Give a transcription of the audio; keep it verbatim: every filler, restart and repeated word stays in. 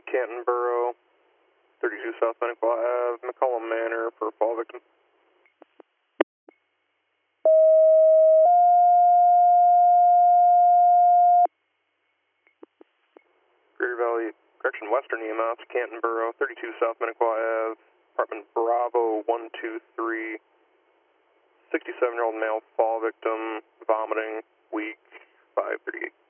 Cantonboro, thirty-two South Pinnacle Ave, McCollum Manor for fall victim. Greater Valley Correction Western E M S, Cantonboro, thirty-two South Pinnacle Ave, apartment Bravo one two three, sixty-seven-year-old male fall victim, vomiting, weak, five thirty-eight.